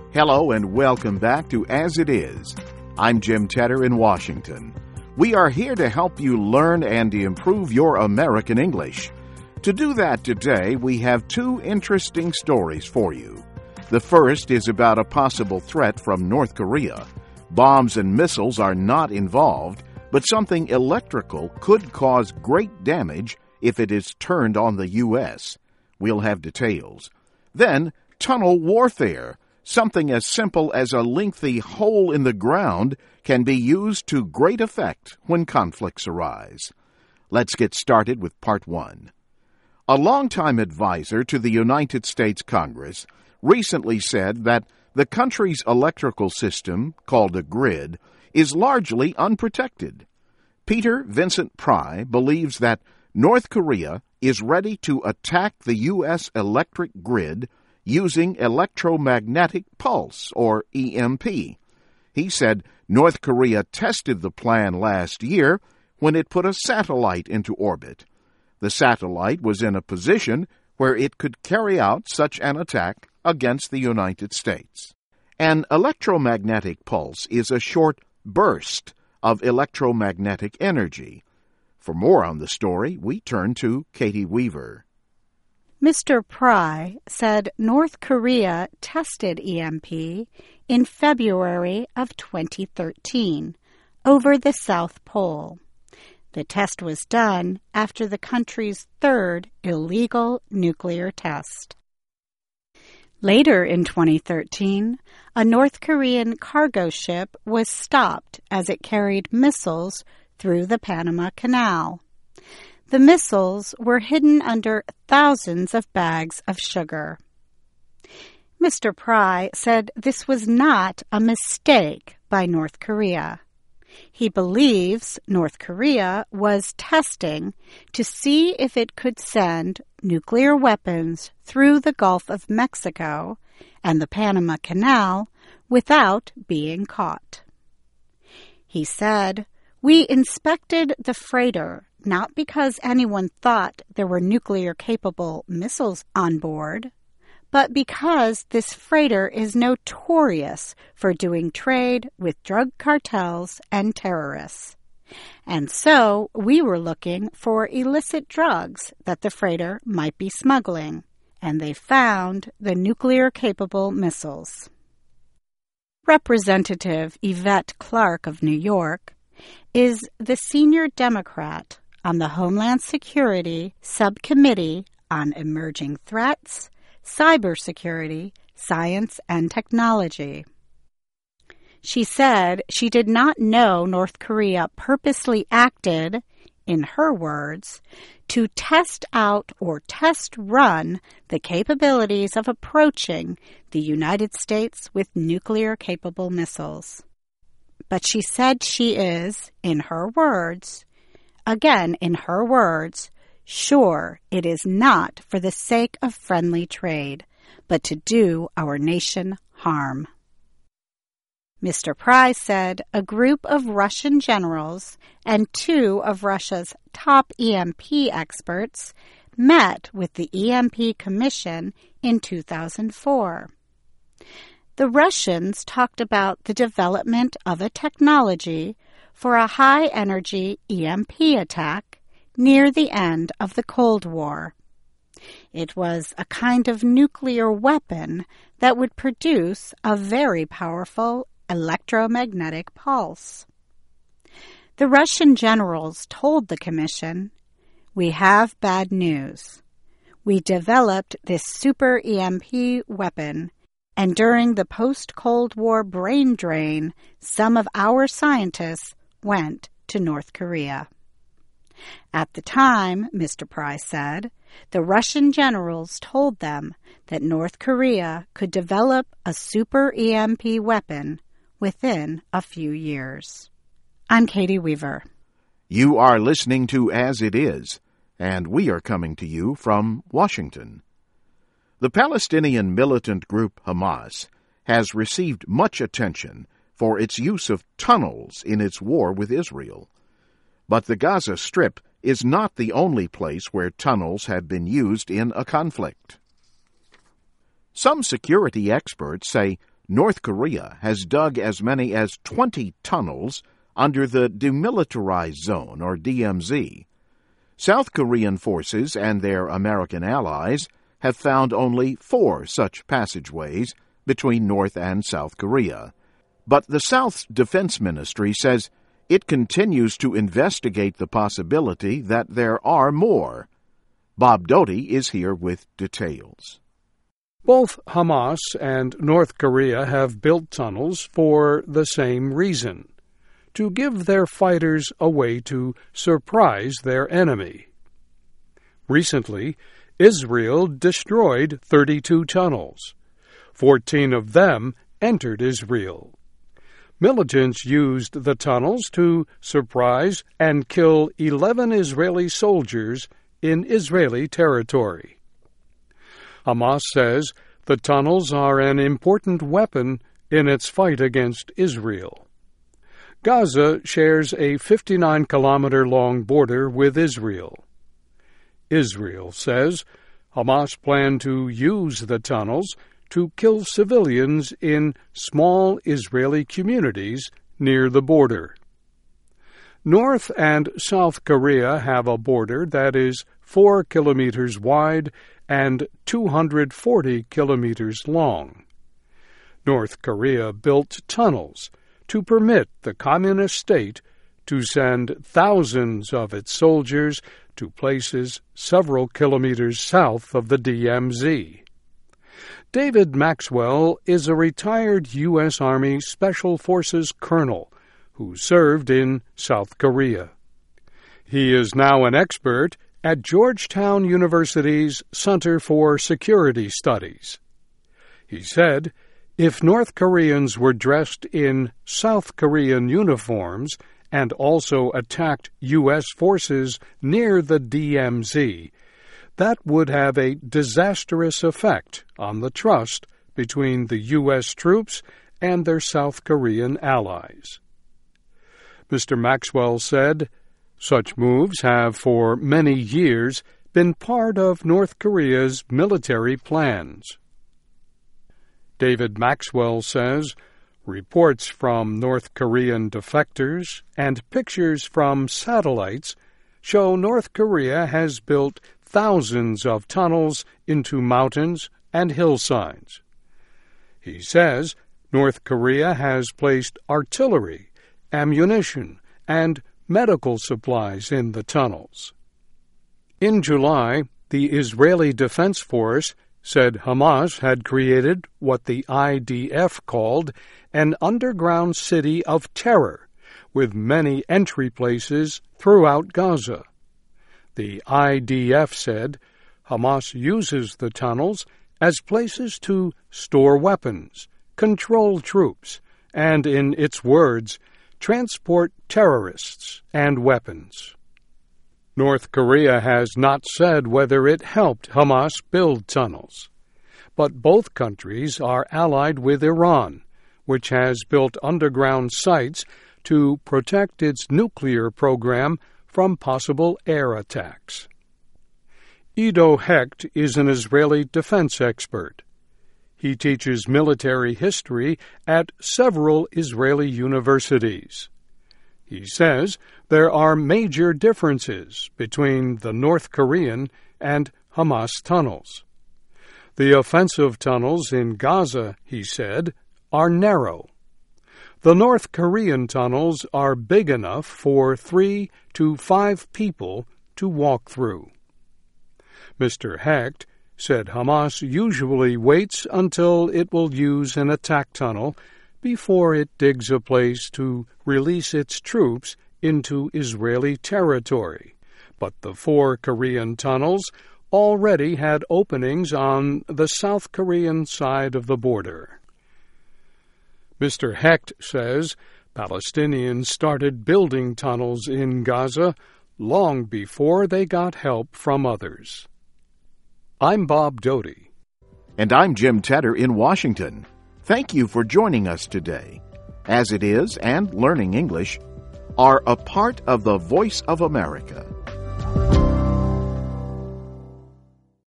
Hello and welcome back to As It Is. I'm Jim Tedder in Washington. We are here to help you learn and improve your American English. To do that today, we have two interesting stories for you. The first is about a possible threat from North Korea. Bombs and missiles are not involved, but something electrical could cause great damage if it is turned on the U.S. We'll have details. Then, tunnel warfare. Something as simple as a lengthy hole in the ground can be used to great effect when conflicts arise. Let's get started with part one. A longtime advisor to the United States Congress recently said that the country's electrical system, called a grid, is largely unprotected. Peter Vincent Pry believes that North Korea is ready to attack the U.S. electric grid using electromagnetic pulse, or EMP. He said North Korea tested the plan last year when it put a satellite into orbit. The satellite was in a position where it could carry out such an attack against the United States. An electromagnetic pulse is a short burst of electromagnetic energy. For more on the story, we turn to Katie Weaver. Mr. Pry said North Korea tested EMP in February of 2013 over the South Pole. The test was done after the country's third illegal nuclear test. Later in 2013, a North Korean cargo ship was stopped as it carried missiles through the Panama Canal. The missiles were hidden under thousands of bags of sugar. Mr. Pry said this was not a mistake by North Korea. He believes North Korea was testing to see if it could send nuclear weapons through the Gulf of Mexico and the Panama Canal without being caught. He said, "We inspected the freighter not because anyone thought there were nuclear-capable missiles on board, but because this freighter is notorious for doing trade with drug cartels and terrorists. And so we were looking for illicit drugs that the freighter might be smuggling, and they found the nuclear-capable missiles." Representative Yvette Clarke of New York is the senior Democrat on the Homeland Security Subcommittee on Emerging Threats, Cybersecurity, Science, and Technology. She said she did not know North Korea purposely acted, in her words, to test out or test run the capabilities of approaching the United States with nuclear-capable missiles. But she said she is, in her words, again in her words, sure it is not for the sake of friendly trade, but to do our nation harm. Mr. Pry said a group of Russian generals and two of Russia's top EMP experts met with the EMP Commission in 2004. The Russians talked about the development of a technology for a high-energy EMP attack near the end of the Cold War. It was a kind of nuclear weapon that would produce a very powerful electromagnetic pulse. The Russian generals told the commission, "We have bad news. We developed this super EMP weapon, and during the post-Cold War brain drain, some of our scientists went to North Korea." At the time, Mr. Pry said, the Russian generals told them that North Korea could develop a super EMP weapon within a few years. I'm Katie Weaver. You are listening to As It Is, and we are coming to you from Washington. The Palestinian militant group Hamas has received much attention for its use of tunnels in its war with Israel. But the Gaza Strip is not the only place where tunnels have been used in a conflict. Some security experts say North Korea has dug as many as 20 tunnels under the Demilitarized Zone, or DMZ. South Korean forces and their American allies have found only 4 such passageways between North and South Korea. But the South's Defense Ministry says it continues to investigate the possibility that there are more. Bob Doty is here with details. Both Hamas and North Korea have built tunnels for the same reason: to give their fighters a way to surprise their enemy. Recently, Israel destroyed 32 tunnels. 14 of them entered Israel. Militants used the tunnels to surprise and kill 11 Israeli soldiers in Israeli territory. Hamas says the tunnels are an important weapon in its fight against Israel. Gaza shares a 59-kilometer-long border with Israel. Israel says Hamas planned to use the tunnels to kill civilians in small Israeli communities near the border. North and South Korea have a border that is 4 kilometers wide and 240 kilometers long. North Korea built tunnels to permit the communist state to send thousands of its soldiers to places several kilometers south of the DMZ. David Maxwell is a retired U.S. Army Special Forces colonel who served in South Korea. He is now an expert at Georgetown University's Center for Security Studies. He said, if North Koreans were dressed in South Korean uniforms and also attacked U.S. forces near the DMZ, that would have a disastrous effect on the trust between the U.S. troops and their South Korean allies. Mr. Maxwell said, such moves have for many years been part of North Korea's military plans. David Maxwell says reports from North Korean defectors and pictures from satellites show North Korea has built thousands of tunnels into mountains and hillsides. He says North Korea has placed artillery, ammunition, and medical supplies in the tunnels. In July, the Israeli Defense Force said Hamas had created what the IDF called an underground city of terror, with many entry places throughout Gaza. The IDF said Hamas uses the tunnels as places to store weapons, control troops, and, in its words, transport terrorists and weapons. North Korea has not said whether it helped Hamas build tunnels, but both countries are allied with Iran, which has built underground sites to protect its nuclear program from possible air attacks. Ido Hecht is an Israeli defense expert. He teaches military history at several Israeli universities. He says there are major differences between the North Korean and Hamas tunnels. The offensive tunnels in Gaza, he said, are narrow. The North Korean tunnels are big enough for 3 to 5 people to walk through. Mr. Hecht said Hamas usually waits until it will use an attack tunnel before it digs a place to release its troops into Israeli territory. But the 4 Korean tunnels already had openings on the South Korean side of the border. Mr. Hecht says Palestinians started building tunnels in Gaza long before they got help from others. I'm Bob Doty. And I'm Jim Tedder in Washington. Thank you for joining us today. As It Is and Learning English are a part of the Voice of America.